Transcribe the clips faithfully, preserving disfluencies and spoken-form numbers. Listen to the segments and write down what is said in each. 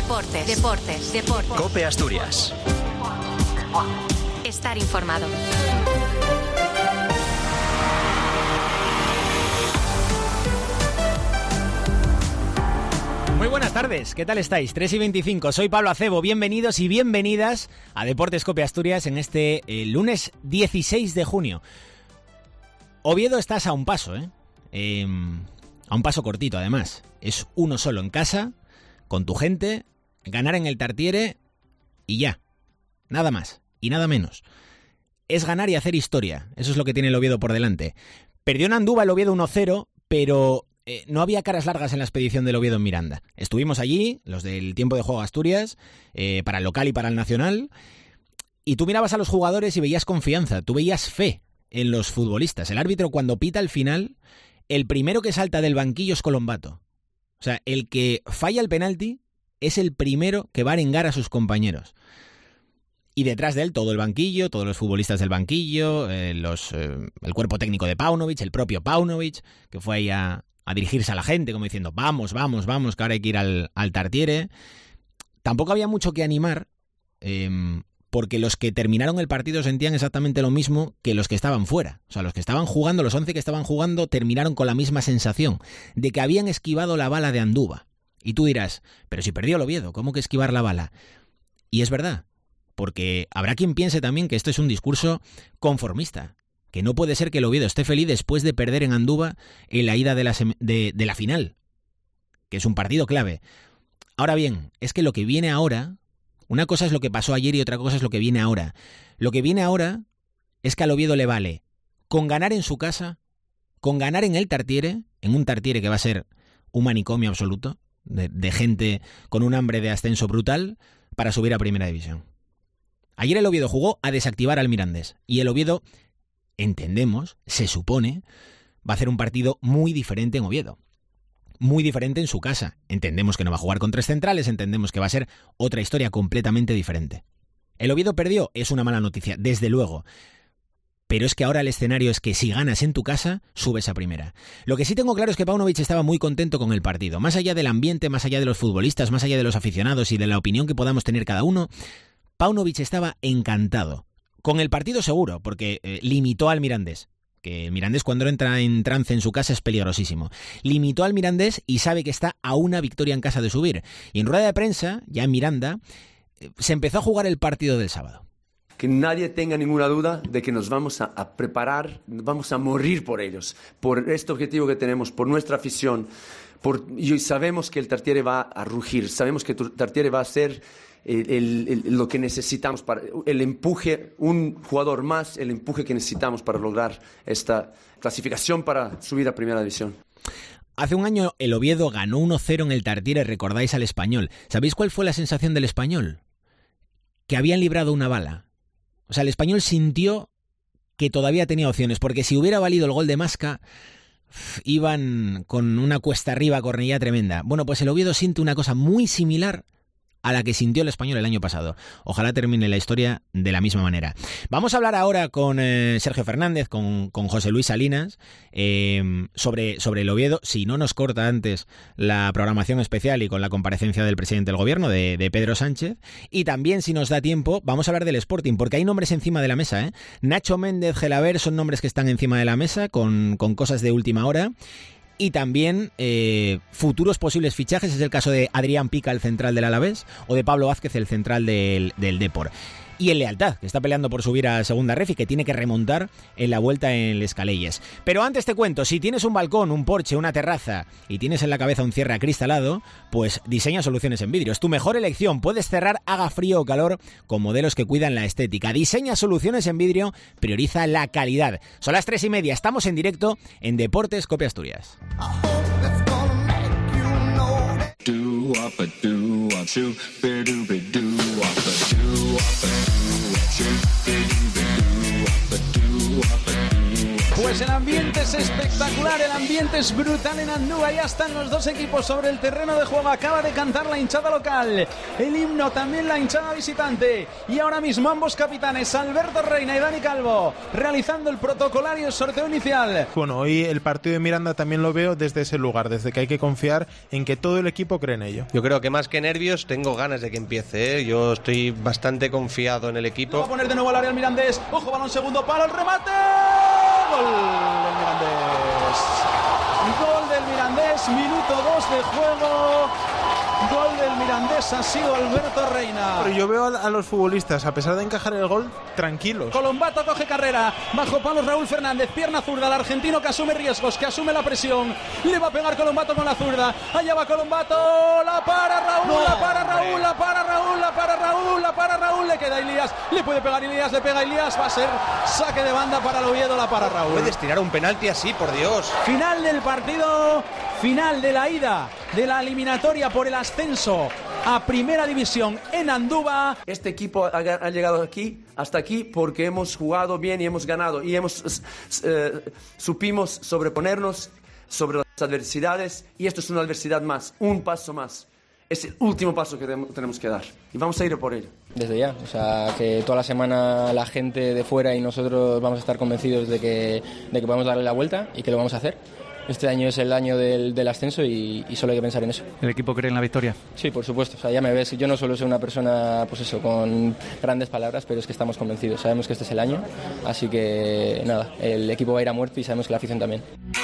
Deportes, deportes, deportes. COPE Asturias. Estar informado. Muy buenas tardes, ¿qué tal estáis? tres y veinticinco, soy Pablo Acebo, bienvenidos y bienvenidas a Deportes COPE Asturias en este eh, lunes dieciséis de junio. Oviedo estás a un paso, ¿eh? eh a un paso cortito además, es uno solo en casa, con tu gente, ganar en el Tartiere y ya, nada más y nada menos. Es ganar y hacer historia, eso es lo que tiene el Oviedo por delante. Perdió en Andúba el Oviedo uno cero, pero... Eh, no había caras largas en la expedición del Oviedo en Miranda. Estuvimos allí, los del tiempo de juego Asturias, eh, para el local y para el nacional, y tú mirabas a los jugadores y veías confianza, tú veías fe en los futbolistas. El árbitro cuando pita al final, el primero que salta del banquillo es Colombato. O sea, el que falla el penalti es el primero que va a arengar a sus compañeros. Y detrás de él todo el banquillo, todos los futbolistas del banquillo, eh, los, eh, el cuerpo técnico de Paunovic, el propio Paunovic, que fue ahí a... a dirigirse a la gente, como diciendo, vamos, vamos, vamos, que ahora hay que ir al, al Tartiere. Tampoco había mucho que animar, eh, porque los que terminaron el partido sentían exactamente lo mismo que los que estaban fuera. O sea, los que estaban jugando, los once que estaban jugando, terminaron con la misma sensación, de que habían esquivado la bala de Andúba. Y tú dirás, pero si perdió el Oviedo, ¿cómo que esquivar la bala? Y es verdad, porque habrá quien piense también que esto es un discurso conformista, que no puede ser que el Oviedo esté feliz después de perder en Andúba en la ida de la, sem- de, de la final, que es un partido clave. Ahora bien, es que lo que viene ahora, una cosa es lo que pasó ayer y otra cosa es lo que viene ahora. Lo que viene ahora es que al Oviedo le vale con ganar en su casa, con ganar en el Tartiere, en un Tartiere que va a ser un manicomio absoluto, de, de gente con un hambre de ascenso brutal, para subir a Primera División. Ayer el Oviedo jugó a desactivar al Mirandés, y el Oviedo... entendemos, se supone, va a hacer un partido muy diferente en Oviedo. Muy diferente en su casa. Entendemos que no va a jugar con tres centrales, entendemos que va a ser otra historia completamente diferente. ¿El Oviedo perdió? Es una mala noticia, desde luego. Pero es que ahora el escenario es que si ganas en tu casa, subes a primera. Lo que sí tengo claro es que Paunovic estaba muy contento con el partido. Más allá del ambiente, más allá de los futbolistas, más allá de los aficionados y de la opinión que podamos tener cada uno, Paunovic estaba encantado. Con el partido seguro, porque eh, limitó al Mirandés, que el Mirandés cuando entra en trance en su casa es peligrosísimo. Limitó al Mirandés y sabe que está a una victoria en casa de subir. Y en rueda de prensa, ya en Miranda, eh, se empezó a jugar el partido del sábado. Que nadie tenga ninguna duda de que nos vamos a, a preparar, vamos a morir por ellos, por este objetivo que tenemos, por nuestra afición. Por, y sabemos que el Tartiere va a rugir, sabemos que el Tartiere va a ser... El, el, el, lo que necesitamos, para el empuje, un jugador más, el empuje que necesitamos para lograr esta clasificación para subir a Primera División. Hace un año el Oviedo ganó uno cero en el Tartiere, recordáis al Español. ¿Sabéis cuál fue la sensación del Español? Que habían librado una bala. O sea, el Español sintió que todavía tenía opciones, porque si hubiera valido el gol de Masca, iban con una cuesta arriba, cornilla tremenda. Bueno, pues el Oviedo siente una cosa muy similar a la que sintió el Español el año pasado. Ojalá termine la historia de la misma manera. Vamos a hablar ahora con eh, Sergio Fernández, con, con José Luis Salinas, eh, sobre, sobre el Oviedo, si no nos corta antes la programación especial y con la comparecencia del presidente del gobierno, de, de Pedro Sánchez, y también, si nos da tiempo, vamos a hablar del Sporting, porque hay nombres encima de la mesa, ¿eh? Nacho Méndez, Gelaber, son nombres que están encima de la mesa, con, con cosas de última hora. Y también eh, futuros posibles fichajes, es el caso de Adrián Pica, el central del Alavés, o de Pablo Vázquez, el central del, del Depor. Y el Lealtad, que está peleando por subir a segunda ref y que tiene que remontar en la vuelta en el Escaleyes. Pero antes te cuento, si tienes un balcón, un porche, una terraza y tienes en la cabeza un cierre acristalado, pues diseña Soluciones en Vidrio. Es tu mejor elección. Puedes cerrar, haga frío o calor, con modelos que cuidan la estética. Diseña Soluciones en Vidrio, prioriza la calidad. Son las tres y media, estamos en directo en Deportes COPE Asturias. Pues el ambiente es espectacular, el ambiente es brutal en Andúba. Ya están los dos equipos sobre el terreno de juego. Acaba de cantar la hinchada local, el himno también la hinchada visitante. Y ahora mismo ambos capitanes, Alberto Reina y Dani Calvo, realizando el protocolario sorteo inicial. Bueno, hoy el partido de Miranda también lo veo desde ese lugar, desde que hay que confiar en que todo el equipo cree en ello. Yo creo que más que nervios tengo ganas de que empiece, ¿eh? Yo estoy bastante confiado en el equipo. Va a poner de nuevo al área el Mirandés. Ojo, balón segundo palo, el remate. Gol del Mirandés. Gol del Mirandés, minuto dos de juego. Gol del Mirandés, ha sido Alberto Reina. Pero yo veo a los futbolistas, a pesar de encajar el gol, tranquilos. Colombato coge carrera, bajo palos Raúl Fernández, pierna zurda, el argentino que asume riesgos, que asume la presión. Le va a pegar Colombato con la zurda. Allá va Colombato, la para Raúl, no, la para Raúl, la para Raúl, la para Raúl, la para Raúl, le queda Ilías, le puede pegar Ilías, le pega Ilías, va a ser saque de banda para el Oviedo, la para Raúl. Puedes tirar un penalti así, por Dios. Final del partido, final de la ida de la eliminatoria por el ascenso a Primera División en Andúba. Este equipo ha, ha llegado aquí, hasta aquí, porque hemos jugado bien y hemos ganado. Y hemos eh, supimos sobreponernos sobre las adversidades. Y esto es una adversidad más, un paso más. Es el último paso que tenemos que dar. Y vamos a ir por ello. Desde ya, o sea, que toda la semana la gente de fuera y nosotros vamos a estar convencidos de que, de que podemos darle la vuelta y que lo vamos a hacer. Este año es el año del, del ascenso y, y solo hay que pensar en eso. ¿El equipo cree en la victoria? Sí, por supuesto. O sea, ya me ves, yo no suelo ser una persona, pues eso, con grandes palabras, pero es que estamos convencidos. Sabemos que este es el año, así que nada, el equipo va a ir a muerte y sabemos que la afición también.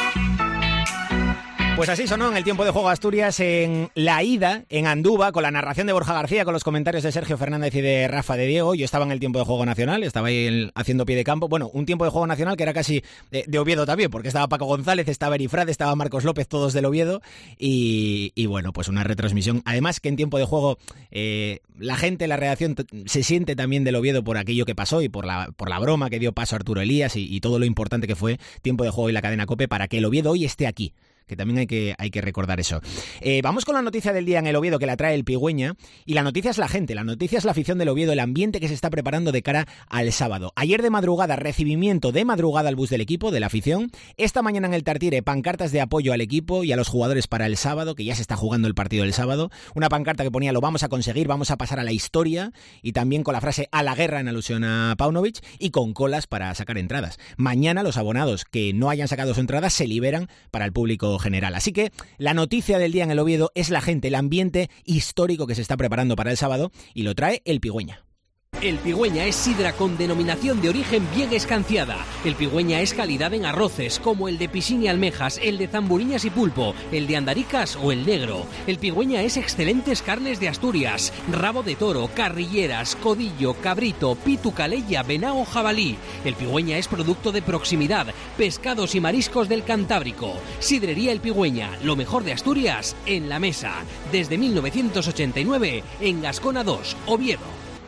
Pues así sonó en el tiempo de juego Asturias en la ida, en Andúba, con la narración de Borja García, con los comentarios de Sergio Fernández y de Rafa de Diego. Yo estaba en el tiempo de juego nacional, estaba ahí el, haciendo pie de campo. Bueno, un tiempo de juego nacional que era casi de, de Oviedo también, porque estaba Paco González, estaba Erifrade, estaba Marcos López, todos del Oviedo. Y, y bueno, pues una retransmisión. Además que en tiempo de juego eh, la gente, la redacción t- se siente también del Oviedo por aquello que pasó y por la, por la broma que dio paso a Arturo Elías y, y todo lo importante que fue tiempo de juego y la cadena COPE para que el Oviedo hoy esté aquí. Que también hay que, hay que recordar eso. Eh, vamos con la noticia del día en el Oviedo que la trae el Pigüeña. Y la noticia es la gente, la noticia es la afición del Oviedo, el ambiente que se está preparando de cara al sábado. Ayer de madrugada, recibimiento de madrugada al bus del equipo, de la afición. Esta mañana en el Tartiere, pancartas de apoyo al equipo y a los jugadores para el sábado, que ya se está jugando el partido del sábado. Una pancarta que ponía: lo vamos a conseguir, vamos a pasar a la historia. Y también con la frase "a la guerra", en alusión a Paunovic. Y con colas para sacar entradas. Mañana los abonados que no hayan sacado su entrada se liberan para el público general. Así que la noticia del día en el Oviedo es la gente, el ambiente histórico que se está preparando para el sábado, y lo trae el Pigüeña. El Pigüeña es sidra con denominación de origen bien escanciada. El Pigüeña es calidad en arroces, como el de piscín y almejas, el de zamburiñas y pulpo, el de andaricas o el negro. El Pigüeña es excelentes carnes de Asturias, rabo de toro, carrilleras, codillo, cabrito, pitu, calella, venao, jabalí. El Pigüeña es producto de proximidad, pescados y mariscos del Cantábrico. Sidrería El Pigüeña, lo mejor de Asturias en la mesa. Desde mil novecientos ochenta y nueve, en Gascona dos, Oviedo.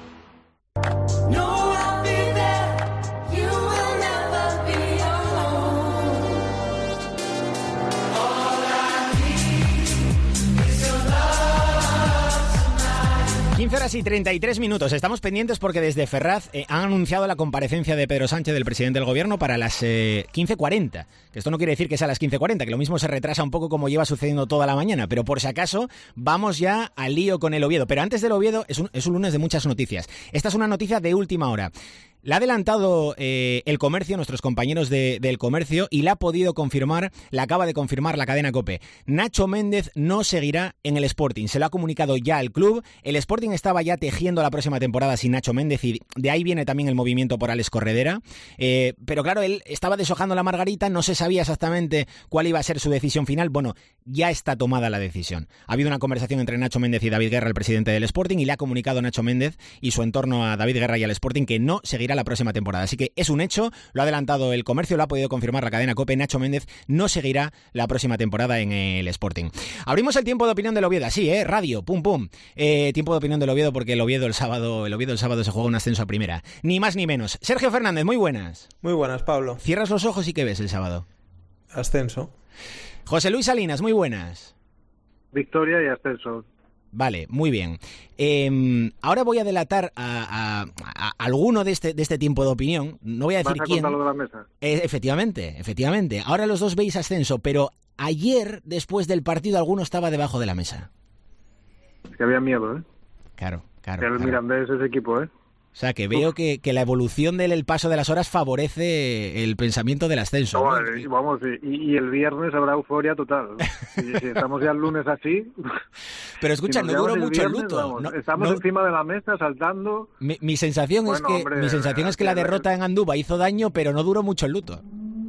No, I'll be there. You will never be alone. All I need is your love tonight. quince horas y treinta y tres minutos. Estamos pendientes porque desde Ferraz eh, han anunciado la comparecencia de Pedro Sánchez, del presidente del gobierno, para las eh, quince cuarenta. Que esto no quiere decir que sea a las quince cuarenta, que lo mismo se retrasa un poco como lleva sucediendo toda la mañana. Pero por si acaso, vamos ya al lío con el Oviedo. Pero antes del Oviedo, es un, es un lunes de muchas noticias. Esta es una noticia de última hora. La ha adelantado eh, el comercio, nuestros compañeros de, del comercio, y la ha podido confirmar, la acaba de confirmar la cadena COPE. Nacho Méndez no seguirá en el Sporting, se lo ha comunicado ya al club. El Sporting estaba ya tejiendo la próxima temporada sin Nacho Méndez y de ahí viene también el movimiento por Alex Corredera. Eh, pero claro, él estaba deshojando la margarita, no se sabía exactamente cuál iba a ser su decisión final. Bueno, ya está tomada la decisión. Ha habido una conversación entre Nacho Méndez y David Guerra, el presidente del Sporting, y le ha comunicado Nacho Méndez y su entorno a David Guerra y al Sporting que no seguirá la próxima temporada. Así que es un hecho, lo ha adelantado el comercio, lo ha podido confirmar la cadena COPE. Nacho Méndez no seguirá la próxima temporada en el Sporting. Abrimos el tiempo de opinión del Oviedo, así, ¿eh? Radio, pum pum. Eh, tiempo de opinión del Oviedo porque el Oviedo el sábado, el Oviedo el sábado se juega un ascenso a primera. Ni más ni menos. Sergio Fernández, muy buenas. Muy buenas, Pablo. Cierras los ojos y ¿qué ves el sábado? Ascenso. José Luis Salinas, muy buenas. Victoria y ascenso. Vale, muy bien. Eh, ahora voy a delatar a, a, a alguno de este, de este tiempo de opinión. No voy a decir ¿Vas a quién. contar lo de la mesa? Eh, efectivamente, efectivamente. Ahora los dos veis ascenso, pero ayer, después del partido, alguno estaba debajo de la mesa. Es que había miedo, ¿eh? Claro, claro. Que el claro. Mirandés ese equipo, ¿eh? O sea, que veo que, que la evolución del el paso de las horas favorece el pensamiento del ascenso. No, ¿no? y, vamos, y, y el viernes habrá euforia total. Si, si estamos ya el lunes así... Pero escucha, si no nos duró llevamos mucho el viernes, luto. vamos, No, estamos no, encima de la mesa saltando... mi, mi sensación Bueno, es que hombre, mi sensación es que la que- derrota en Andúba hizo daño, pero no duró mucho el luto.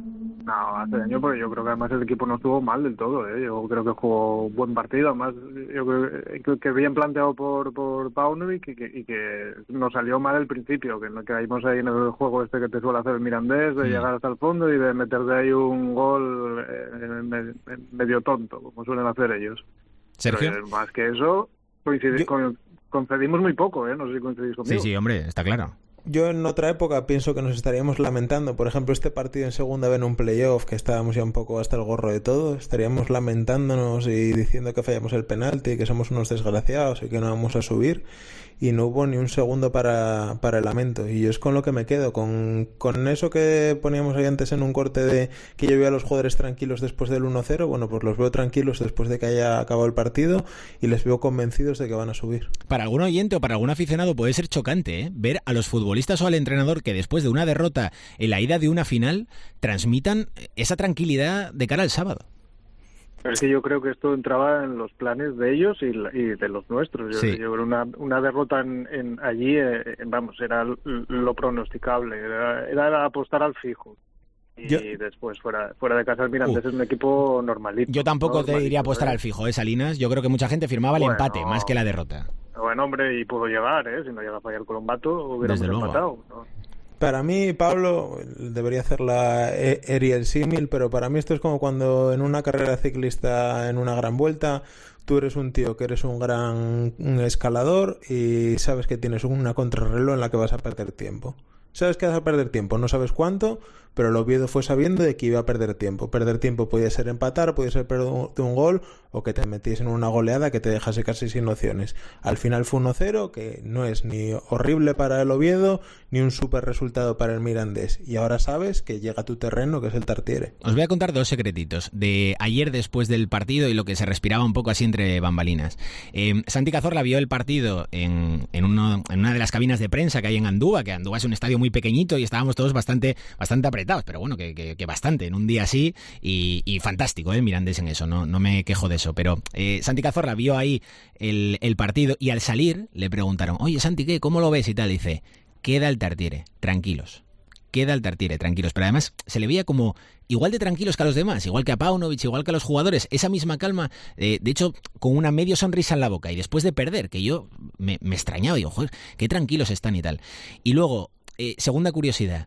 No, hace daño porque yo creo que además el equipo no estuvo mal del todo, ¿eh? Yo creo que jugó buen partido, además yo creo que, que bien planteado por, por Paunovic y que, y que nos salió mal el principio, que no caímos ahí en el juego este que te suele hacer el Mirandés, de Mm. llegar hasta el fondo y de meter de ahí un gol eh, me- medio tonto, como suelen hacer ellos. Sergio. Pero, eh, más que eso, coincidi- Yo- con- concedimos muy poco, ¿eh? No sé si coincidís conmigo. Sí, sí, hombre, está claro. Yo en otra época pienso que nos estaríamos lamentando, por ejemplo, este partido en segunda vez en un playoff, que estábamos ya un poco hasta el gorro de todo, estaríamos lamentándonos y diciendo que fallamos el penalti, que somos unos desgraciados y que no vamos a subir, y no hubo ni un segundo para, para el lamento. Y yo es con lo que me quedo, con, con eso que poníamos ahí antes en un corte de que yo veo a los jugadores tranquilos después del uno cero, bueno, pues los veo tranquilos después de que haya acabado el partido y les veo convencidos de que van a subir. Para algún oyente o para algún aficionado puede ser chocante, ¿eh? Ver a los futbolistas o al entrenador que después de una derrota en la ida de una final transmitan esa tranquilidad de cara al sábado. Pero es que yo creo que esto entraba en los planes de ellos y, la- y de los nuestros. Yo, Sí. yo creo una, una derrota en, en allí, eh, vamos, era l- lo pronosticable, era, era apostar al fijo. Y Yo- después, fuera fuera de casa, el Mirandés Uh. es un equipo normalito. Yo tampoco te normalito, diría apostar ¿eh? al fijo, ¿eh, Salinas? Yo creo que mucha gente firmaba el Bueno. empate más que la derrota. Bueno, hombre, y pudo llegar, ¿eh? Si no llega a fallar Colombato, hubiéramos Desde luego. empatado, ¿no? Para mí, Pablo, debería hacer la e- Eri el símil, pero para mí esto es como cuando en una carrera ciclista, en una gran vuelta, tú eres un tío que eres un gran un escalador y sabes que tienes una contrarreloj en la que vas a perder tiempo. Sabes que vas a perder tiempo, no sabes cuánto, pero el Oviedo fue sabiendo de que iba a perder tiempo. Perder tiempo podía ser empatar, podía ser perder un, un gol o que te metiesen en una goleada que te dejase casi sin opciones. Al final fue uno cero, que no es ni horrible para el Oviedo ni un súper resultado para el Mirandés. Y ahora sabes que llega a tu terreno, que es el Tartiere. Os voy a contar dos secretitos de ayer después del partido y lo que se respiraba un poco así entre bambalinas. Eh, Santi Cazorla vio el partido en, en, uno, en una de las cabinas de prensa que hay en Andúa, que Andúa es un estadio muy pequeñito y estábamos todos bastante, bastante apretados, pero bueno, que, que, que bastante en un día así y, y fantástico, ¿eh? Mirandés en eso, no, no me quejo de eso, pero eh, Santi Cazorla vio ahí el, el partido y al salir le preguntaron, oye Santi, ¿qué? ¿Cómo lo ves? Y tal, y dice, queda el Tartiere, tranquilos. Queda el Tartiere, tranquilos. Pero además se le veía como igual de tranquilos que a los demás, igual que a Paunovic, igual que a los jugadores. Esa misma calma, eh, de hecho, con una medio sonrisa en la boca. Y después de perder, que yo me, me extrañaba, digo, joder, qué tranquilos están y tal. Y luego, eh, segunda curiosidad,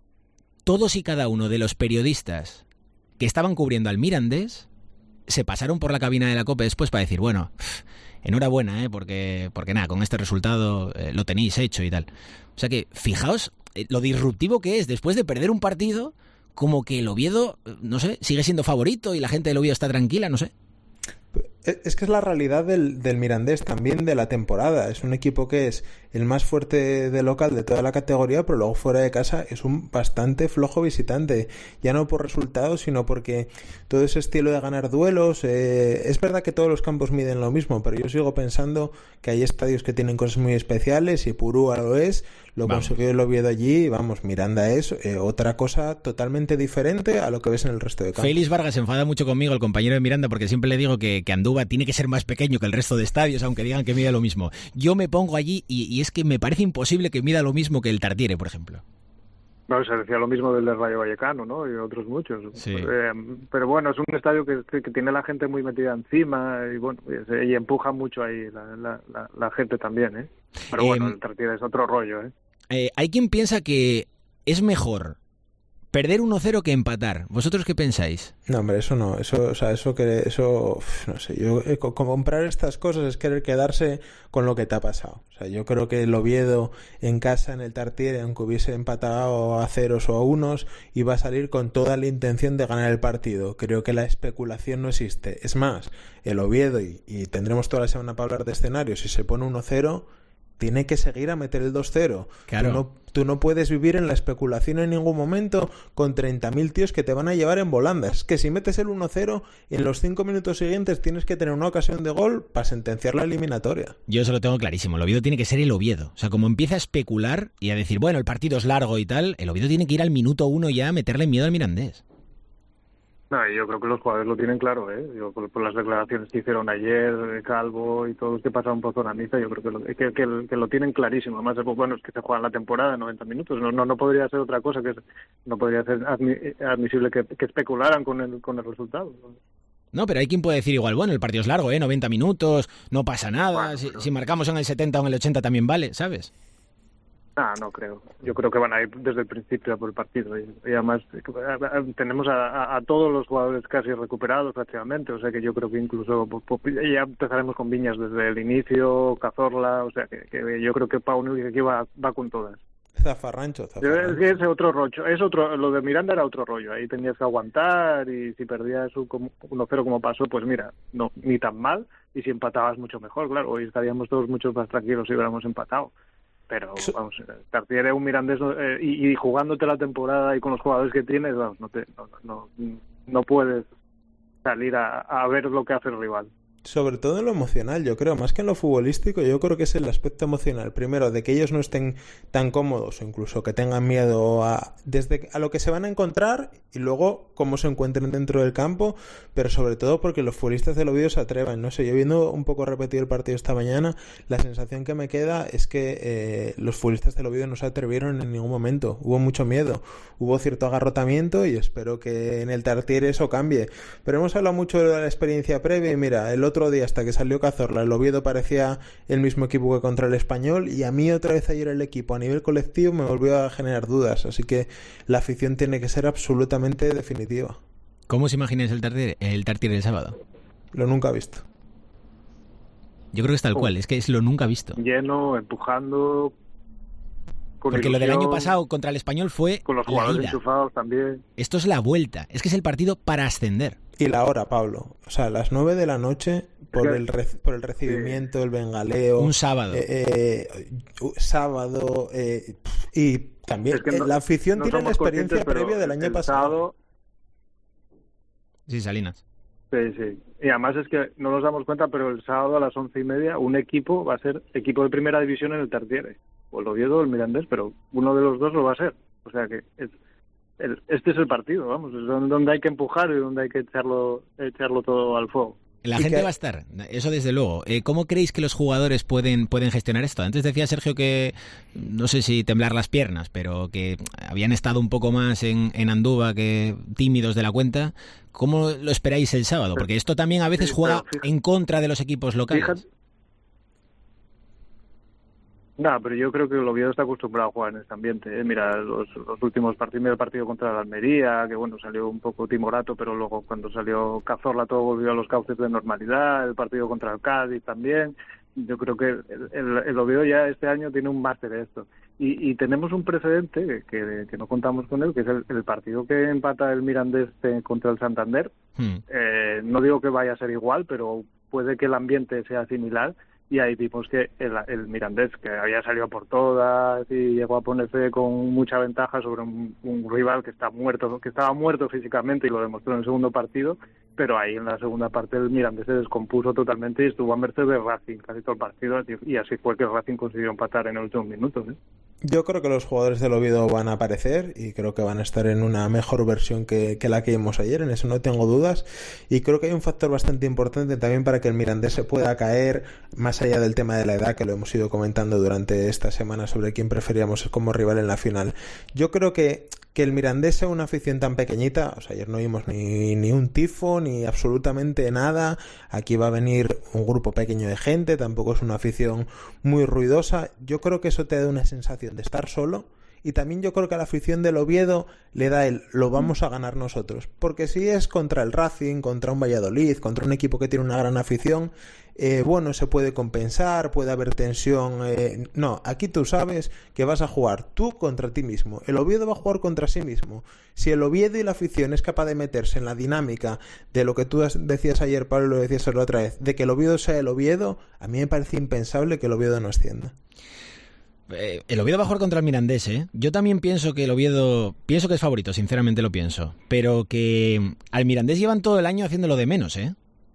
todos y cada uno de los periodistas que estaban cubriendo al Mirandés se pasaron por la cabina de la COPE después para decir, bueno, pff, enhorabuena, ¿eh? porque, porque nada, con este resultado eh, lo tenéis hecho y tal. O sea que, fijaos eh, lo disruptivo que es después de perder un partido, como que el Oviedo, eh, no sé, sigue siendo favorito y la gente del Oviedo está tranquila, no sé. Es que es la realidad del, del Mirandés también de la temporada. Es un equipo que es el más fuerte de local de toda la categoría, pero luego fuera de casa es un bastante flojo visitante. Ya no por resultados, sino porque todo ese estilo de ganar duelos... Eh, es verdad que todos los campos miden lo mismo, pero yo sigo pensando que hay estadios que tienen cosas muy especiales y Purúa lo es. Lo Vamos. consiguió el Oviedo allí. Vamos, Miranda es eh, otra cosa totalmente diferente a lo que ves en el resto de campos. Félix Vargas se enfada mucho conmigo, el compañero de Miranda, porque siempre le digo que, que Andúba tiene que ser más pequeño que el resto de estadios, aunque digan que mide lo mismo. Yo me pongo allí y, y es que me parece imposible que mida lo mismo que el Tartiere, por ejemplo. No, se decía lo mismo del del Rayo Vallecano, ¿no? Y otros muchos. Sí. Eh, pero bueno, es un estadio que, que, que tiene la gente muy metida encima y bueno, y, se- y empuja mucho ahí la, la, la, la gente también, ¿eh? Pero bueno, Em, el Tartiere es otro rollo, ¿eh? Eh, hay quien piensa que es mejor perder uno cero que empatar. ¿Vosotros qué pensáis? No, hombre, eso no, eso, o sea, eso que, eso, no sé, yo, eh, co- comprar estas cosas es querer quedarse con lo que te ha pasado. O sea, yo creo que el Oviedo en casa, en el Tartiere, aunque hubiese empatado a ceros o a unos, iba a salir con toda la intención de ganar el partido. Creo que la especulación no existe. Es más, el Oviedo, y, y tendremos toda la semana para hablar de escenarios, si se pone uno cero, tiene que seguir a meter el dos cero. Claro. Tú no, tú no puedes vivir en la especulación en ningún momento con treinta mil tíos que te van a llevar en volandas. Es que si metes el uno cero, en los cinco minutos siguientes tienes que tener una ocasión de gol para sentenciar la eliminatoria. Yo eso lo tengo clarísimo. El Oviedo tiene que ser el Oviedo. O sea, como empieza a especular y a decir, bueno, el partido es largo y tal, el Oviedo tiene que ir al minuto uno ya a meterle miedo al Mirandés. No, yo creo que los jugadores lo tienen claro, ¿eh? Yo, por, por las declaraciones que hicieron ayer, Calvo y todos los que pasaron por zona mixta, yo creo que lo, que, que, que lo tienen clarísimo. Además, pues, bueno, es que se juega la temporada en noventa minutos. No, no, no podría ser otra cosa, que es, no podría ser admi- admisible que, que especularan con el, con el resultado. No, pero hay quien puede decir igual, bueno, el partido es largo, ¿eh? noventa minutos, no pasa nada. Bueno, si, pero... si marcamos en el setenta o en el ochenta también vale, ¿sabes? Ah, no creo. Yo creo que van a ir desde el principio por el partido. Y, y además tenemos a, a, a todos los jugadores casi recuperados prácticamente. O sea que yo creo que incluso pues, pues, ya empezaremos con Viñas desde el inicio, Cazorla. O sea que, que yo creo que Pau Nui aquí va, va con todas. Zafarrancho, zafarrancho. Es que es otro rollo. Es otro, lo de Miranda era otro rollo. Ahí tenías que aguantar y si perdías uno cero como pasó, pues mira, no ni tan mal. Y si empatabas mucho mejor, claro. Hoy estaríamos todos mucho más tranquilos si hubiéramos empatado. Pero, vamos, Tartiere, un Mirandés, eh, y, y jugándote la temporada y con los jugadores que tienes, vamos, no, te, no, no, no puedes salir a, a ver lo que hace el rival. Sobre todo en lo emocional, yo creo, más que en lo futbolístico, yo creo que es el aspecto emocional. Primero, de que ellos no estén tan cómodos o incluso que tengan miedo a, desde a lo que se van a encontrar y luego cómo se encuentren dentro del campo, pero sobre todo porque los futbolistas del Oviedo se atrevan. No sé, yo viendo un poco repetido el partido esta mañana, la sensación que me queda es que eh, los futbolistas del Oviedo no se atrevieron en ningún momento. Hubo mucho miedo, hubo cierto agarrotamiento y espero que en el Tartiere eso cambie. Pero hemos hablado mucho de la experiencia previa y mira, el otro día hasta que salió Cazorla, el Oviedo parecía el mismo equipo que contra el Español y a mí otra vez ayer el equipo a nivel colectivo me volvió a generar dudas, así que la afición tiene que ser absolutamente definitiva. ¿Cómo os imagináis el Tartiere, el Tartiere el sábado? Lo nunca visto. Yo creo que es tal cual, es que es lo nunca visto. Lleno, empujando... Con Porque ilusión, lo del año pasado contra el Español fue con los la jugadores ida. enchufados también. Esto es la vuelta, es que es el partido para ascender. Y la hora, Pablo, o sea, las nueve de la noche por, Es que, el, re, por el recibimiento, sí. El bengaleo. Un sábado. Eh, eh, sábado, eh, y también es que no, la afición no tiene la experiencia previa del año el pasado. Sábado, sí, Salinas. Sí, sí. Y además es que no nos damos cuenta, pero el sábado a las once y media un equipo va a ser equipo de primera división en el Tartiere. O el Oviedo o el Mirandés, pero uno de los dos lo va a ser. O sea que es, el, este es el partido, vamos, es donde hay que empujar y donde hay que echarlo, echarlo todo al fuego. La gente que... va a estar, eso desde luego. Eh, ¿Cómo creéis que los jugadores pueden, pueden gestionar esto? Antes decía Sergio que, no sé si temblar las piernas, pero que habían estado un poco más en, en Andúba que tímidos de la cuenta. ¿Cómo lo esperáis el sábado? Porque esto también a veces sí, juega fíjate, en contra de los equipos locales. Fíjate. No, pero yo creo que el Oviedo está acostumbrado a jugar en este ambiente. ¿eh? Mira, los, los últimos partidos, el partido contra la Almería, que bueno, salió un poco timorato, pero luego cuando salió Cazorla todo volvió a los cauces de normalidad, el partido contra el Cádiz también. Yo creo que el, el, el Oviedo ya este año tiene un máster de esto. Y, y tenemos un precedente que, que no contamos con él, que es el, el partido que empata el Mirandés contra el Santander. Hmm. Eh, no digo que vaya a ser igual, pero puede que el ambiente sea similar. Y ahí vimos que el, el Mirandés, que había salido por todas y llegó a ponerse con mucha ventaja sobre un, un rival que está muerto, que estaba muerto físicamente y lo demostró en el segundo partido, pero ahí en la segunda parte el Mirandés se descompuso totalmente y estuvo a merced de Racing casi todo el partido, y así fue que Racing consiguió empatar en los últimos minutos. ¿eh? Yo creo que los jugadores del Oviedo van a aparecer y creo que van a estar en una mejor versión que, que la que vimos ayer, en eso no tengo dudas, y creo que hay un factor bastante importante también para que el Mirandés se pueda caer, más allá del tema de la edad que lo hemos ido comentando durante esta semana sobre quién preferíamos como rival en la final. Yo creo que que el Mirandés sea una afición tan pequeñita, o sea, ayer no vimos ni, ni un tifo, ni absolutamente nada, aquí va a venir un grupo pequeño de gente, tampoco es una afición muy ruidosa, yo creo que eso te da una sensación de estar solo y también yo creo que a la afición del Oviedo le da el lo vamos a ganar nosotros, porque si es contra el Racing, contra un Valladolid, contra un equipo que tiene una gran afición, eh, bueno, se puede compensar, puede haber tensión, eh, no, aquí tú sabes que vas a jugar tú contra ti mismo, el Oviedo va a jugar contra sí mismo. Si el Oviedo y la afición es capaz de meterse en la dinámica de lo que tú decías ayer, Pablo, lo decías la otra vez, de que el Oviedo sea el Oviedo, a mí me parece impensable que el Oviedo no ascienda. Eh, el Oviedo va a jugar contra el Mirandés, ¿eh? Yo también pienso que el Oviedo... Pienso que es favorito, sinceramente lo pienso. Pero que al Mirandés llevan todo el año haciéndolo de menos, ¿eh?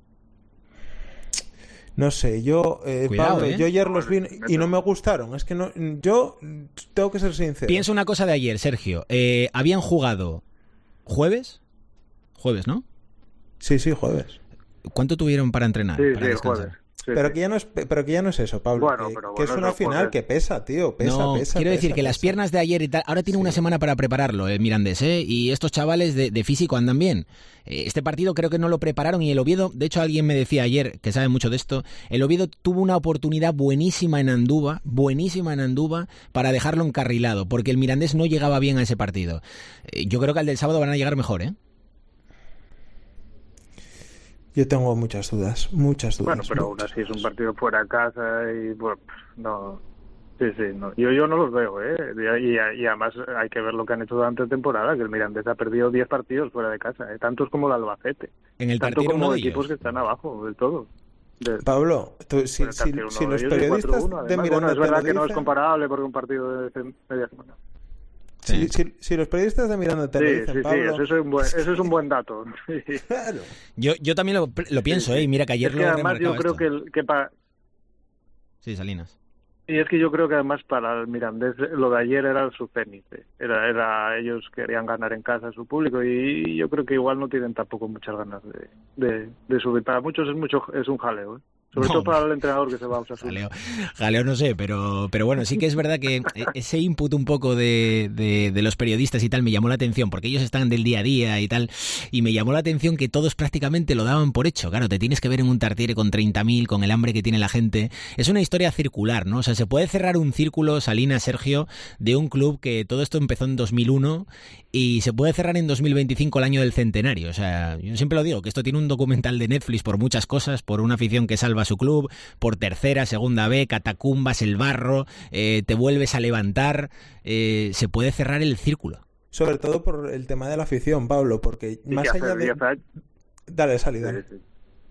No sé, yo, eh, Cuidado, Pablo, ¿eh? yo ayer los vi y no me gustaron. Es que no, yo tengo que ser sincero. Pienso una cosa de ayer, Sergio. Eh, habían jugado jueves, jueves, ¿no? Sí, sí, jueves. ¿Cuánto tuvieron para entrenar? Sí, para sí, descansar? jueves. Sí, pero sí. que ya no es, pero que ya no es eso, Pablo. Bueno, que, pero que bueno, es una eso, final joder. que pesa, tío, pesa, no, pesa. quiero pesa, decir que pesa. las piernas de ayer y tal, ahora tienen Sí. una semana para prepararlo el Mirandés, ¿eh? Y estos chavales de, de físico andan bien. Eh, Este partido creo que no lo prepararon y el Oviedo, de hecho alguien me decía ayer, que sabe mucho de esto, el Oviedo tuvo una oportunidad buenísima en Andúba, buenísima en Andúba, para dejarlo encarrilado, porque el Mirandés no llegaba bien a ese partido. Eh, Yo creo que al del sábado van a llegar mejor, ¿eh? Yo tengo muchas dudas, muchas dudas. Bueno, pero aún muchas así es un dudas. partido fuera de casa y bueno, no, sí, sí, no. Yo, yo no los veo, ¿eh? Y, y- y además hay que ver lo que han hecho durante la temporada, que el Mirandés ha perdido diez partidos fuera de casa, ¿eh? Tantos como el Albacete, En el tanto Tartiere uno como de equipos ellos. que están abajo del todo. De- Pablo, tú- si, Bueno, el si- Tartiere uno si de los ellos y periodistas cuatro uno, de además. Miranda Bueno, es te verdad lo que no es dicen- comparable porque un partido de media semana. Si, si- si los periodistas de Miranda te lo Sí, dicen, sí, sí, Pablo... eso es un buen, eso es un buen dato. Sí. Claro. Yo, yo también lo, lo pienso, ¿eh? Y mira que ayer Es que lo además yo remarcaba creo esto. que, el- que para... Sí, Salinas. Y es que yo creo que además para el Mirandés lo de ayer era su cenit. Era, era ellos querían ganar en casa a su público y yo creo que igual no tienen tampoco muchas ganas de, de, de subir. Para muchos es mucho es un jaleo, ¿eh? Sobre No, todo para el entrenador que se va a usar. Jaleo, jaleo no sé, pero, pero bueno, sí que es verdad que ese input un poco de, de, de los periodistas y tal me llamó la atención, porque ellos están del día a día y tal, y me llamó la atención que todos prácticamente lo daban por hecho. Claro, te tienes que ver en un Tartiere con treinta mil, con el hambre que tiene la gente. Es una historia circular, ¿no? O sea, se puede cerrar un círculo, Salinas, Sergio, de un club que todo esto empezó en dos mil uno y se puede cerrar en dos mil veinticinco, el año del centenario. O sea, yo siempre lo digo, que esto tiene un documental de Netflix por muchas cosas, por una afición que salva a su club, por tercera, segunda B, catacumbas, el barro, eh, te vuelves a levantar, eh, se puede cerrar el círculo. Sobre todo por el tema de la afición, Pablo, porque Y más que hace allá de... diez años- Dale, Sali, dale. Sí, sí.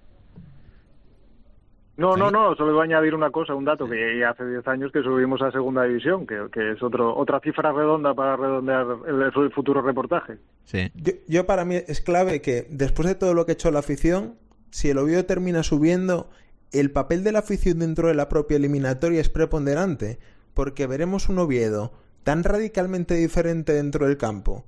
No, no, no, solo iba a añadir una cosa, un dato, que ya hace diez años que subimos a segunda división, que, que es otro otra cifra redonda para redondear el, el futuro reportaje. Sí. Yo, yo para mí es clave que después de todo lo que ha hecho la afición, si el Oviedo termina subiendo, el papel de la afición dentro de la propia eliminatoria es preponderante, porque veremos un Oviedo tan radicalmente diferente dentro del campo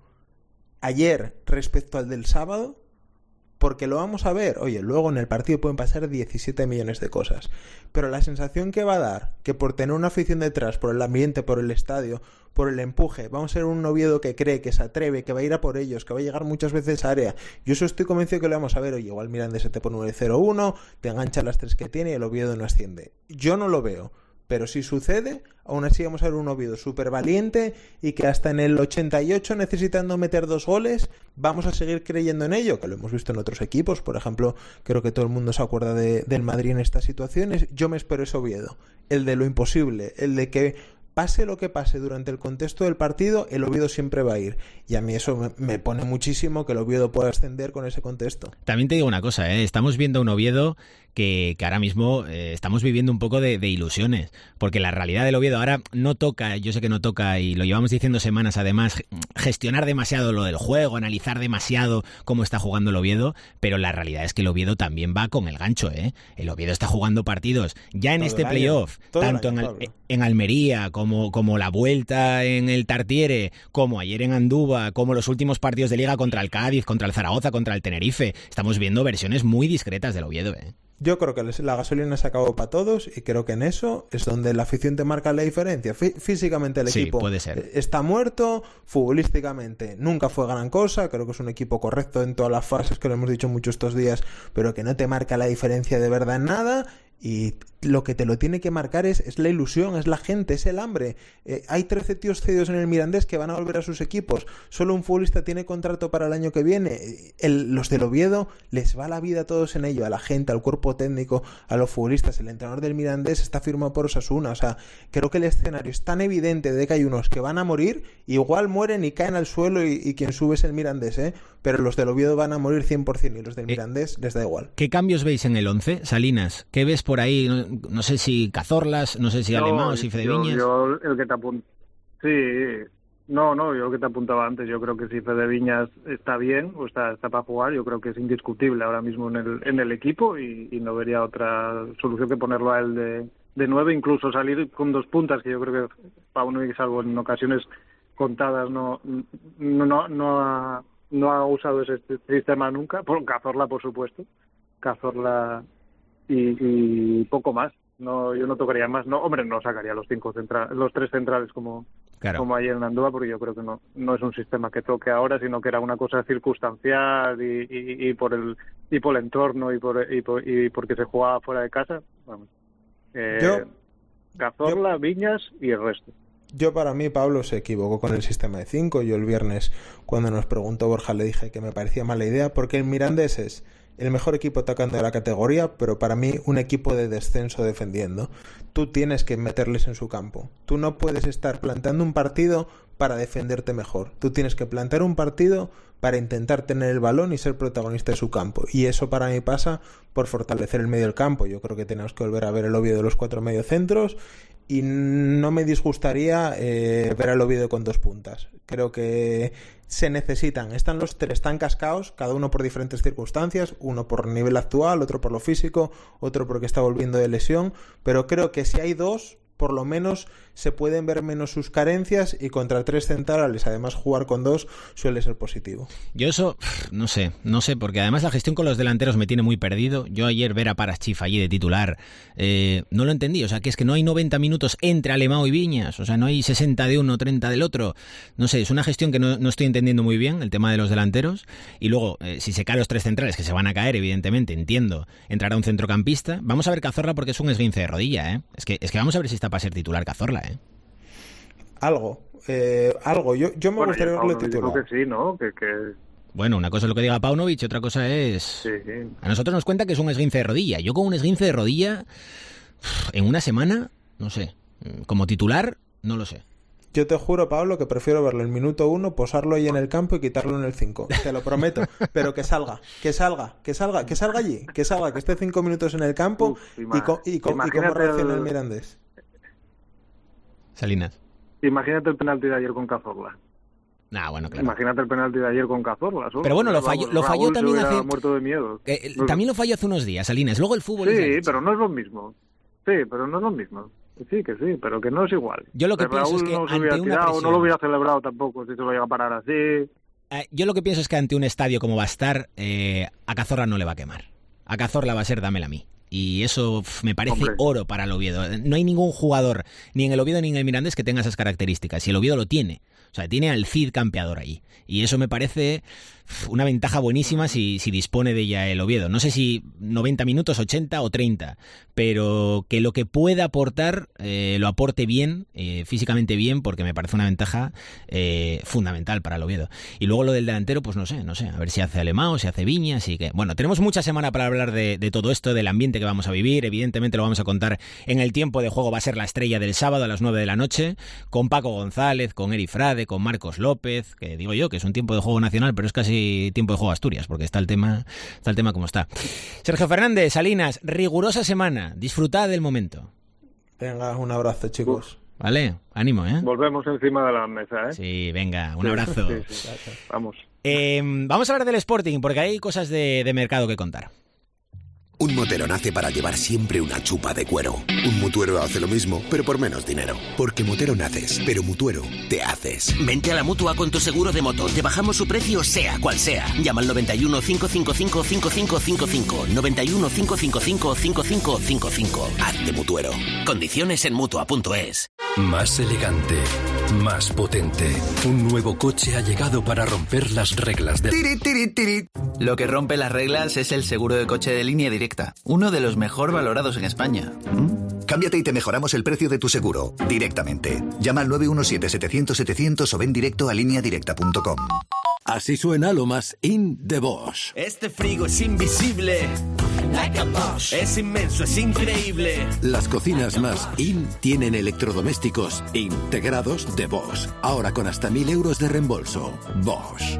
ayer respecto al del sábado, porque lo vamos a ver. Oye, luego en el partido pueden pasar diecisiete millones de cosas, pero la sensación que va a dar, que por tener una afición detrás, por el ambiente, por el estadio, por el empuje, vamos a ser un Oviedo que cree, que se atreve, que va a ir a por ellos, que va a llegar muchas veces a área. Yo eso estoy convencido que lo vamos a ver. Oye, igual Mirandés se te pone un cero uno, te engancha las tres que tiene y el Oviedo no asciende. Yo no lo veo, pero si sucede, aún así vamos a ver un Oviedo súper valiente y que hasta en el ochenta y ocho, necesitando meter dos goles, vamos a seguir creyendo en ello, que lo hemos visto en otros equipos. Por ejemplo, creo que todo el mundo se acuerda de, del Madrid en estas situaciones. Yo me espero ese Oviedo, el de lo imposible, el de que pase lo que pase durante el contexto del partido, el Oviedo siempre va a ir. Y a mí eso me, me pone muchísimo que el Oviedo pueda ascender con ese contexto. También te digo una cosa, ¿eh? Estamos viendo un Oviedo que, que ahora mismo eh, estamos viviendo un poco de, de ilusiones, porque la realidad del Oviedo ahora no toca, yo sé que no toca, y lo llevamos diciendo semanas además, gestionar demasiado lo del juego, analizar demasiado cómo está jugando el Oviedo, pero la realidad es que el Oviedo también va con el gancho, ¿eh? El Oviedo está jugando partidos ya en Todo este el año, playoff, todo el tanto año, en, Al- Pablo. en Almería como, como la vuelta en el Tartiere, como ayer en Andúba, como los últimos partidos de Liga contra el Cádiz, contra el Zaragoza, contra el Tenerife. Estamos viendo versiones muy discretas del Oviedo, ¿eh? Yo creo que la gasolina se acabó para todos y creo que en eso es donde la afición te marca la diferencia. Fí- Físicamente el Sí, equipo puede ser. está muerto, futbolísticamente nunca fue gran cosa, creo que es un equipo correcto en todas las fases que lo hemos dicho mucho estos días, pero que no te marca la diferencia de verdad en nada. Y lo que te lo tiene que marcar es, es la ilusión, es la gente, es el hambre. Eh, hay trece tíos cedidos en el Mirandés que van a volver a sus equipos. Solo un futbolista tiene contrato para el año que viene. El, los del Oviedo les va la vida a todos en ello, a la gente, al cuerpo técnico, a los futbolistas. El entrenador del Mirandés está firmado por Osasuna. O sea, creo que el escenario es tan evidente de que hay unos que van a morir, igual mueren y caen al suelo y, y quien sube es el Mirandés, ¿eh? Pero los del Oviedo van a morir cien por ciento y los del Mirandés les da igual. ¿Qué cambios veis en el once, Salinas? ¿Qué ves por ahí? No, no sé si Cazorlas, no sé si No, Alemão, si Fedeviñas. Yo, yo el que te apunta. Sí, no, no, yo lo que te apuntaba antes, yo creo que si Fedeviñas está bien o está, está para jugar, yo creo que es indiscutible ahora mismo en el, en el equipo y, y no vería otra solución que ponerlo a él de, de nueve, incluso salir con dos puntas, que yo creo que Paunovic, salvo en ocasiones contadas, no, no, no, no ha, no ha usado ese sistema nunca. Por Cazorla, por supuesto, Cazorla y, y poco más. No, yo no tocaría más. No, hombre, no sacaría los cinco centra los tres centrales como, claro. como ayer en Andúa, porque yo creo que no, no es un sistema que toque ahora, sino que era una cosa circunstancial y, y, y por el y por el entorno y por y, por, y porque se jugaba fuera de casa. Vamos. Eh, yo, Cazorla, yo, Viñas y el resto. Yo, para mí, Pablo se equivocó con el sistema de cinco. Yo el viernes, cuando nos preguntó Borja, le dije que me parecía mala idea, porque el Mirandés es el mejor equipo atacando de la categoría, pero para mí un equipo de descenso defendiendo. Tú tienes que meterles en su campo. Tú no puedes estar planteando un partido para defenderte mejor. Tú tienes que plantear un partido para intentar tener el balón y ser protagonista de su campo. Y eso para mí pasa por fortalecer el medio del campo. Yo creo que tenemos que volver a ver el Oviedo de los cuatro mediocentros. Y no me disgustaría eh, ver al Oviedo con dos puntas. Creo que se necesitan. Están los tres tan cascados, cada uno por diferentes circunstancias. Uno por nivel actual, otro por lo físico, otro porque está volviendo de lesión. Pero creo que si hay dos, por lo menos se pueden ver menos sus carencias y contra tres centrales, además jugar con dos suele ser positivo. Yo eso, no sé, no sé, porque además la gestión con los delanteros me tiene muy perdido. Yo ayer ver a Paraschif allí de titular, eh, no lo entendí, o sea, que es que no hay noventa minutos entre Alemão y Viñas, o sea, no hay sesenta de uno, treinta del otro, no sé, es una gestión que no, no estoy entendiendo muy bien, el tema de los delanteros, y luego, eh, si se caen los tres centrales, que se van a caer, evidentemente, entiendo, entrará un centrocampista. Vamos a ver Cazorla porque es un esguince de rodilla, ¿eh? Es que, es que vamos a ver si está para ser titular Cazorla, ¿eh? Algo, eh, algo. Yo, yo me bueno, gustaría verle titular. Dijo que sí, ¿no? Que, que... Bueno, una cosa es lo que diga Paunovic y otra cosa es... Sí, sí. A nosotros nos cuenta que es un esguince de rodilla. Yo con un esguince de rodilla, en una semana, no sé. Como titular, no lo sé. Yo te juro, Pablo, que prefiero verlo en el minuto uno, posarlo ahí en el campo y quitarlo en el cinco. Te lo prometo. Pero que salga, que salga, que salga, que salga allí, que salga, que esté cinco minutos en el campo. Uf, y, co y, co y cómo reacciona el Mirandés. Salinas. Imagínate el penalti de ayer con Cazorla. Nah, bueno, claro. Imagínate el penalti de ayer con Cazorla. Solo. Pero bueno, lo falló, lo falló Raúl también hace... muerto de miedo. Eh, también lo falló hace unos días, Salinas. Luego el fútbol... Sí, es pero no es lo mismo. Sí, pero no es lo mismo. Sí, que sí, pero que no es igual. Yo lo que Raúl pienso es que no se ante hubiera una tirado, presión... no lo hubiera celebrado tampoco si se lo llega a parar así. Eh, yo lo que pienso es que ante un estadio como va a estar, eh, a Cazorla no le va a quemar. A Cazorla va a ser dámela a mí. Y eso pf, me parece Hombre. oro para el Oviedo. No hay ningún jugador, ni en el Oviedo ni en el Mirandés, que tenga esas características. Y el Oviedo lo tiene. O sea, tiene al Cid campeador allí. Y eso me parece pf, una ventaja buenísima si, si dispone de ella el Oviedo. No sé si noventa minutos, ochenta o treinta. Pero que lo que pueda aportar, eh, lo aporte bien, eh, físicamente bien, porque me parece una ventaja eh, fundamental para el Oviedo. Y luego lo del delantero, pues no sé, no sé. A ver si hace Alemão, si hace Viñas. Y que, bueno, tenemos mucha semana para hablar de, de todo esto, del ambiente que vamos a vivir. Evidentemente lo vamos a contar en el tiempo de juego. Va a ser la estrella del sábado a las nueve de la noche, con Paco González, con Eri Frade, con Marcos López, que digo yo que es un tiempo de juego nacional, pero es casi tiempo de juego Asturias, porque está el tema, está el tema como está. Sergio Fernández, Salinas, rigurosa semana. Disfrutad del momento. Venga, un abrazo, chicos. Vale, ánimo, ¿eh? Volvemos encima de la mesa, ¿eh? Sí, venga, un abrazo. Sí, sí, sí. Vamos. Eh, vamos a hablar del Sporting, porque hay cosas de, de mercado que contar. Un motero nace para llevar siempre una chupa de cuero. Un mutuero hace lo mismo, pero por menos dinero. Porque motero naces, pero mutuero te haces. Vente a la Mutua con tu seguro de moto. Te bajamos su precio sea cual sea. Llama al noventa y uno, cinco cinco cinco, cinco cinco cinco cinco. noventa y uno, cinco cinco cinco, cinco cinco cinco cinco. Hazte mutuero. Condiciones en Mutua punto es. Más elegante, más potente. Un nuevo coche ha llegado para romper las reglas de... Tiri, tiri, tiri. Lo que rompe las reglas es el seguro de coche de Línea Directa, uno de los mejor valorados en España. ¿Mm? Cámbiate y te mejoramos el precio de tu seguro, directamente. Llama al nueve uno siete, setecientos, setecientos o ven directo a línea directa punto com. Así suena lo más in de Bosch. Este frigo es invisible, like a Bosch. Es inmenso, es increíble. Las cocinas más in tienen electrodomésticos integrados de Bosch. Ahora con hasta mil euros de reembolso. Bosch.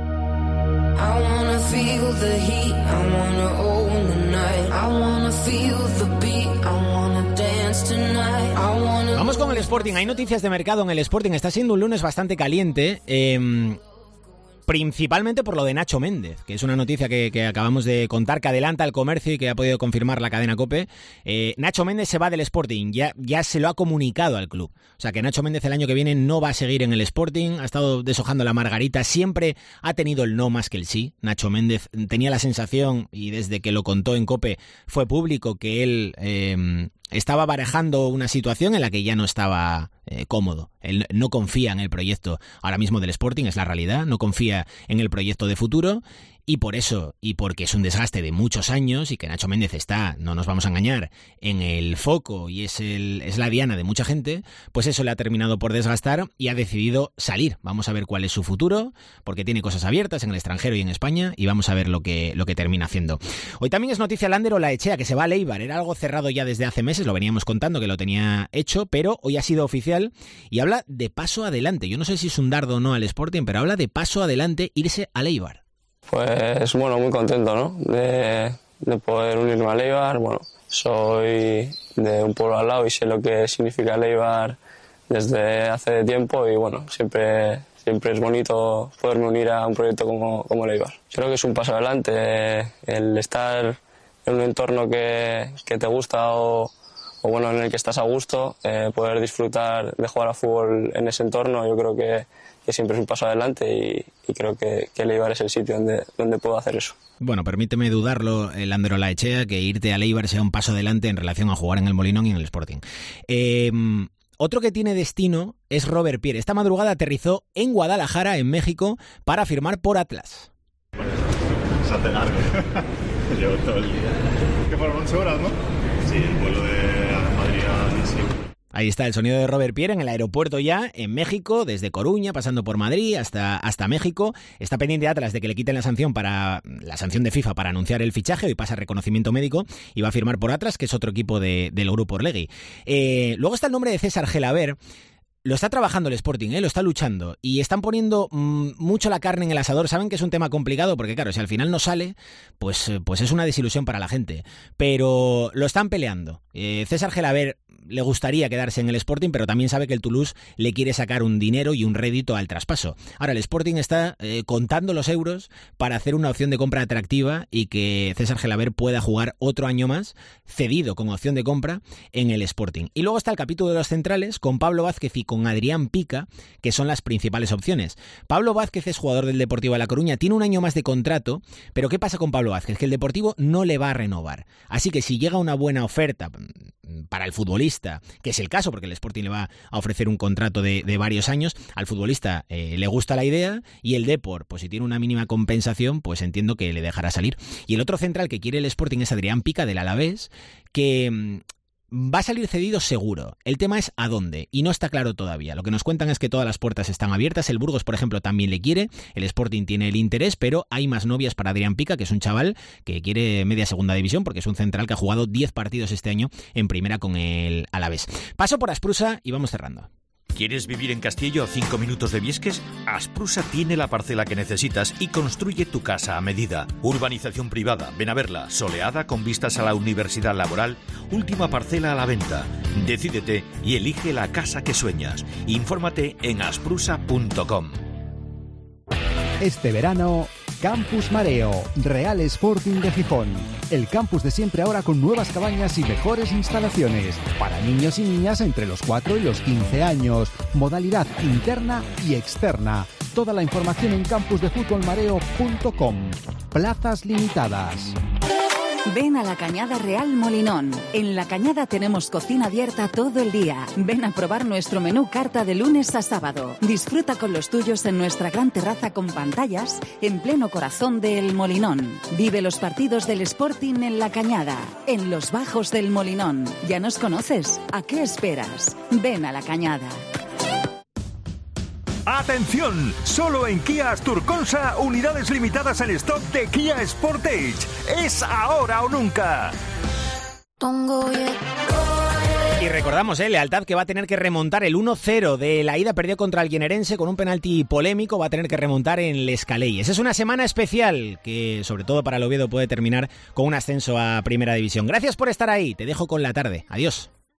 I wanna feel the heat, I wanna own the night, I wanna feel the beat, I wanna dance tonight, I wanna... Vamos con el Sporting. Hay noticias de mercado en el Sporting. Está siendo un lunes bastante caliente. Eh... Principalmente por lo de Nacho Méndez, que es una noticia que, que acabamos de contar, que adelanta el comercio y que ha podido confirmar la cadena COPE. Eh, Nacho Méndez se va del Sporting, ya, ya se lo ha comunicado al club. O sea que Nacho Méndez el año que viene no va a seguir en el Sporting, ha estado deshojando la margarita, siempre ha tenido el no más que el sí. Nacho Méndez tenía la sensación, y desde que lo contó en COPE fue público, que él... Eh, estaba barajando una situación en la que ya no estaba eh, cómodo. Él no confía en el proyecto ahora mismo del Sporting, es la realidad, no confía en el proyecto de futuro y por eso, y porque es un desgaste de muchos años y que Nacho Méndez está, no nos vamos a engañar, en el foco y es, el, es la diana de mucha gente, pues eso le ha terminado por desgastar y ha decidido salir. Vamos a ver cuál es su futuro, porque tiene cosas abiertas en el extranjero y en España y vamos a ver lo que, lo que termina haciendo. Hoy también es noticia Lander Olaechea, que se va a Eibar. Era algo cerrado ya desde hace meses, lo veníamos contando que lo tenía hecho, pero hoy ha sido oficial y habla de paso adelante. Yo no sé si es un dardo o no al Sporting, pero habla de paso adelante irse a Eibar. Pues bueno, muy contento, ¿no? De, de poder unirme a Eibar. Bueno, soy de un pueblo al lado y sé lo que significa Eibar desde hace tiempo y bueno, siempre, siempre es bonito poderme unir a un proyecto como, como Eibar. Creo que es un paso adelante, el estar en un entorno que, que te gusta o, o bueno, en el que estás a gusto, eh, poder disfrutar de jugar a fútbol en ese entorno, yo creo que que siempre es un paso adelante y, y creo que, que el Eibar es el sitio donde, donde puedo hacer eso. Bueno, permíteme dudarlo, Lander Olaechea, que irte al Eibar sea un paso adelante en relación a jugar en el Molinón y en el Sporting. Eh, otro que tiene destino es Robert Pierre. Esta madrugada aterrizó en Guadalajara, en México, para firmar por Atlas. Se hace largo. Llevo todo el día. ¿Qué fueron once horas, no? Sí, el vuelo de Madrid a Lisio. Ahí está el sonido de Robert Pierre en el aeropuerto ya, en México, desde Coruña, pasando por Madrid hasta, hasta México. Está pendiente Atlas de que le quiten la sanción para la sanción de FIFA para anunciar el fichaje. Hoy pasa reconocimiento médico y va a firmar por Atlas, que es otro equipo de, del grupo Orlegui. Eh, luego está el nombre de César Gelaber. Lo está trabajando el Sporting, ¿eh? Lo está luchando y están poniendo mmm, mucho la carne en el asador. Saben que es un tema complicado porque, claro, si al final no sale, pues, pues es una desilusión para la gente. Pero lo están peleando. Eh, César Gelaber le gustaría quedarse en el Sporting, pero también sabe que el Toulouse le quiere sacar un dinero y un rédito al traspaso. Ahora, el Sporting está eh, contando los euros para hacer una opción de compra atractiva y que César Gelaber pueda jugar otro año más, cedido con opción de compra, en el Sporting. Y luego está el capítulo de los centrales con Pablo Vázquez y con Adrián Pica, que son las principales opciones. Pablo Vázquez es jugador del Deportivo de La Coruña, tiene un año más de contrato, pero ¿qué pasa con Pablo Vázquez? Que el Deportivo no le va a renovar. Así que si llega una buena oferta para el futbolista, que es el caso porque el Sporting le va a ofrecer un contrato de, de varios años, al futbolista eh, le gusta la idea y el Depor, pues si tiene una mínima compensación, pues entiendo que le dejará salir. Y el otro central que quiere el Sporting es Adrián Pica del Alavés, que va a salir cedido seguro. El tema es a dónde, y no está claro todavía. Lo que nos cuentan es que todas las puertas están abiertas. El Burgos, por ejemplo, también le quiere. El Sporting tiene el interés, pero hay más novias para Adrián Pica, que es un chaval que quiere media segunda división, porque es un central que ha jugado diez partidos este año en primera con el Alavés. Paso por Asprusa y vamos cerrando. ¿Quieres vivir en Castillo a cinco minutos de Viesques? Asprusa tiene la parcela que necesitas y construye tu casa a medida. Urbanización privada, ven a verla, soleada con vistas a la Universidad Laboral, última parcela a la venta. Decídete y elige la casa que sueñas. Infórmate en asprusa punto com. Este verano, Campus Mareo, Real Sporting de Gijón. El campus de siempre ahora con nuevas cabañas y mejores instalaciones. Para niños y niñas entre los cuatro y los quince años. Modalidad interna y externa. Toda la información en campus de fútbol mareo punto com. Plazas limitadas. Ven a La Cañada Real Molinón. En La Cañada tenemos cocina abierta todo el día. Ven a probar nuestro menú carta de lunes a sábado. Disfruta con los tuyos en nuestra gran terraza con pantallas en pleno corazón del Molinón. Vive los partidos del Sporting en La Cañada, en los bajos del Molinón. ¿Ya nos conoces? ¿A qué esperas? Ven a La Cañada. ¡Atención! Solo en Kia Asturconsa, unidades limitadas en stock de Kia Sportage. ¡Es ahora o nunca! Y recordamos, eh, Lealtad, que va a tener que remontar el uno cero de la ida, perdió contra el Guinerense con un penalti polémico, va a tener que remontar en Les Caleyes. Es una semana especial que, sobre todo para el Oviedo, puede terminar con un ascenso a Primera División. Gracias por estar ahí, te dejo con la tarde. Adiós.